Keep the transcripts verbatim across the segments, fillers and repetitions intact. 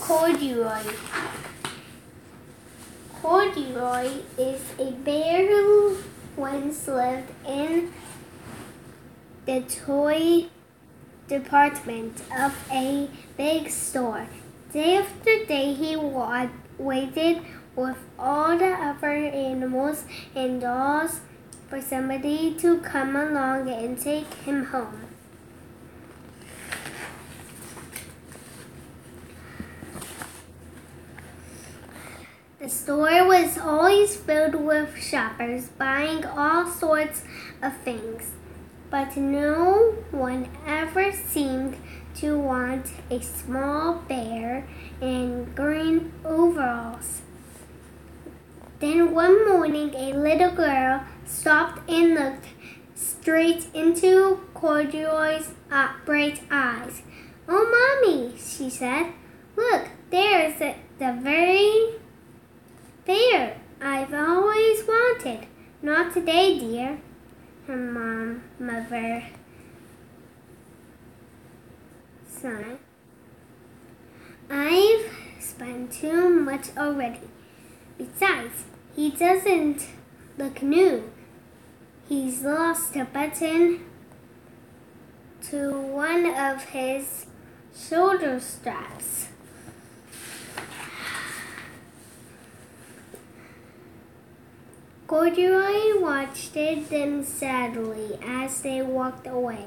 Corduroy. Corduroy is a bear who once lived in the toy department of a big store. Day after day he wa- waited with all the other animals and dolls for somebody to come along and take him home. The store was always filled with shoppers buying all sorts of things, but no one ever seemed to want a small bear in green overalls. Then one morning a little girl stopped and looked straight into Corduroy's uh, bright eyes. "Oh, Mommy," she said, "look, there's the, the very bear I've always wanted." "Not today, dear," her mom, mother said. "I've spent too much already. Besides, he doesn't look new. He's lost a button to one of his shoulder straps." Corduroy watched them sadly as they walked away.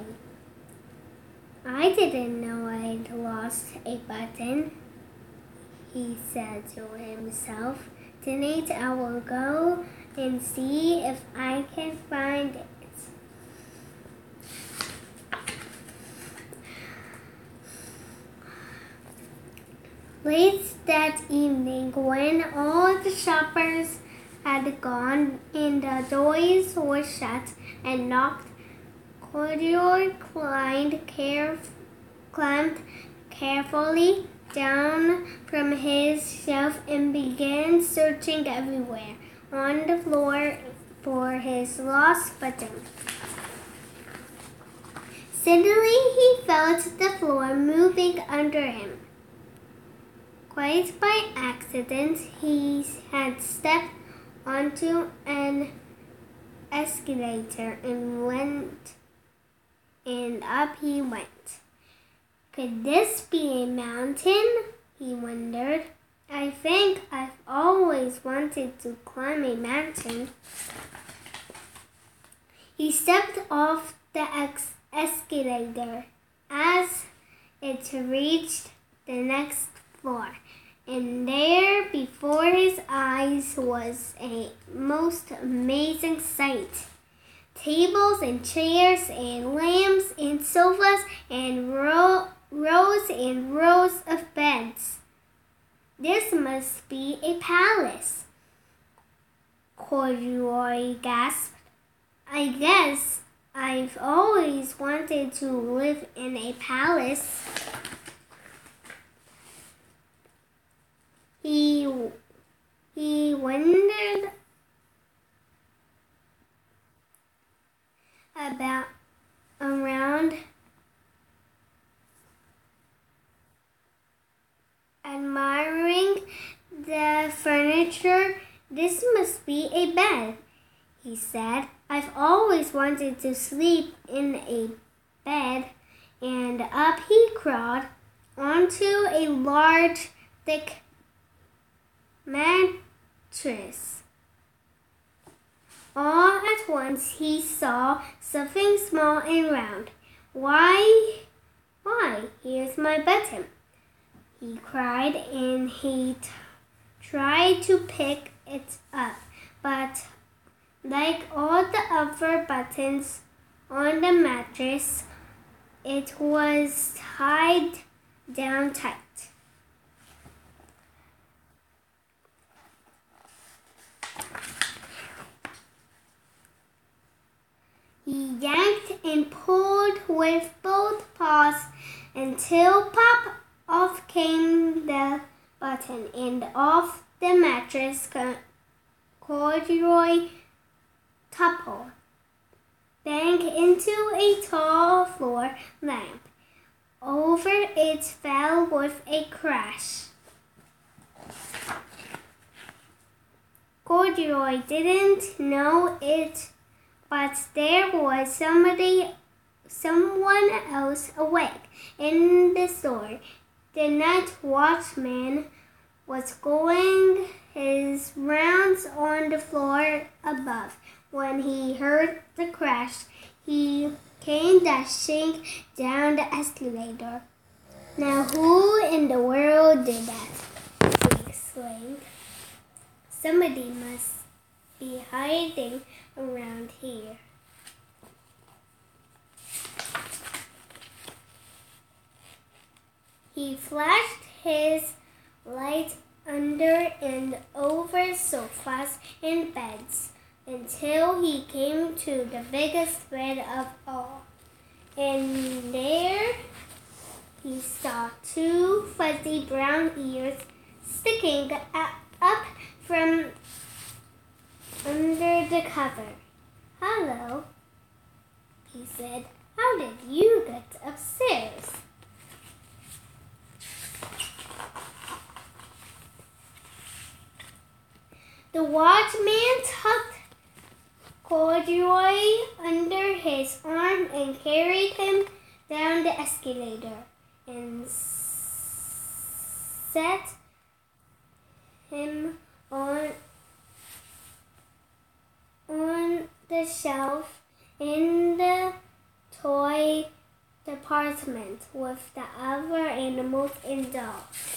"I didn't know I'd lost a button," he said to himself. "Tonight I will go and see if I can find it." Late that evening, when all the shoppers had gone and the doors were shut and locked, Corduroy climbed, caref- climbed carefully down from his shelf and began searching everywhere on the floor for his lost button. Suddenly he felt the floor moving under him. Quite by accident, he had stepped onto an escalator and went and up he went. Could this be a mountain? He wondered. "I think I've always wanted to climb a mountain." He stepped off the ex- escalator as it reached the next floor, and there before his eyes was a most amazing sight. Tables and chairs and lamps and sofas and ro- rows and rows of beds. "This must be a palace," Corduroy gasped. "I guess I've always wanted to live in a palace." He, he wondered about around, admiring the furniture. "This must be a bed," he said. "I've always wanted to sleep in a bed." And up he crawled onto a large, thick mattress. All at once he saw something small and round. Why, why, here's my button," he cried, and he t- tried to pick it up. But like all the other buttons on the mattress, it was tied down tight. He yanked and pulled with both paws until pop, off came the button, and off the mattress Corduroy toppled, bang into a tall floor lamp. Over it fell with a crash. Corduroy didn't know it, but there was somebody, someone else awake in the store. The night watchman was going his rounds on the floor above when he heard the crash. He came dashing down the escalator. Now who in the world did that? He exclaimed. Somebody must be hiding around here. He flashed his light under and over sofas and beds until he came to the biggest bed of all. And there he saw two fuzzy brown ears sticking up from under the cover. "Hello," he said. "How did you get upstairs?" The watchman tucked Corduroy under his arm and carried him down the escalator and set him on, on the shelf in the toy department with the other animals and dolls.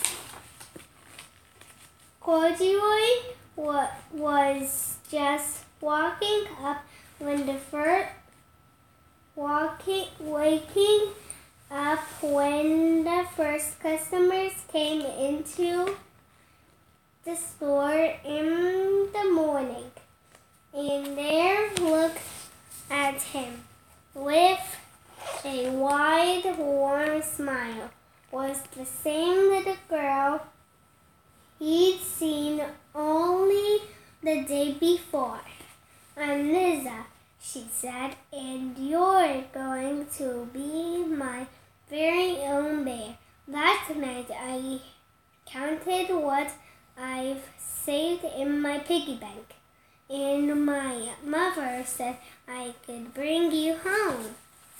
Corduroy was just walking up when the first walking waking up when the first customers came into the store in the morning, and there looked at him with a wide, warm smile was the same little girl he'd seen only the day before. "I'm Liza," she said, "and you're going to be my very own bear." Last night I counted what I've saved in my piggy bank, and my mother said I could bring you home.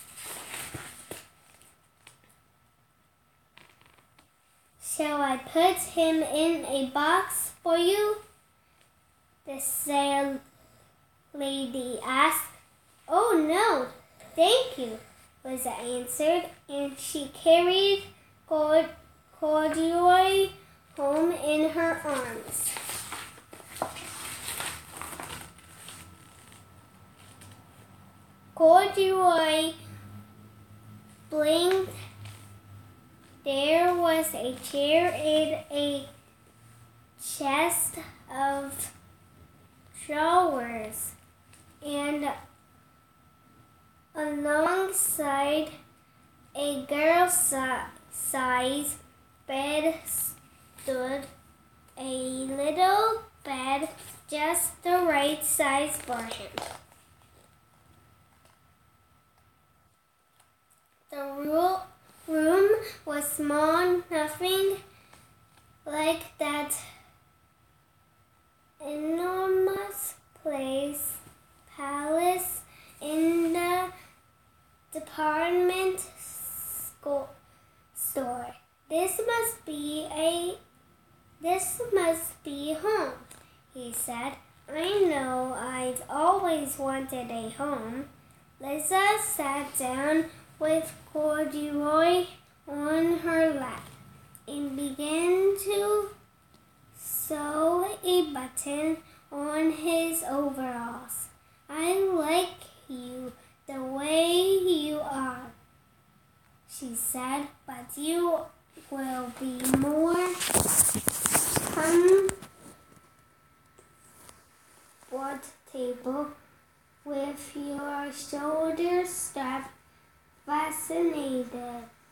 "Shall I put him in a box for you?" the sale lady asked. "Oh, no, thank you," Liza answered, and she carried Corduroy home in her arms. Corduroy blinked. There was a chair and a chest of drawers, and alongside a girl-size bed stood a little bed just the right size for him. The room was small, nothing like that enormous place palace in the department store. This must be a this must be home, he said. "I know I've always wanted a home." Liza sat down with Corduroy on her lap and began to sew a button on his overalls. "I like you the way you are," she said, "but you will be more comfortable with your shoulders strapped fascinated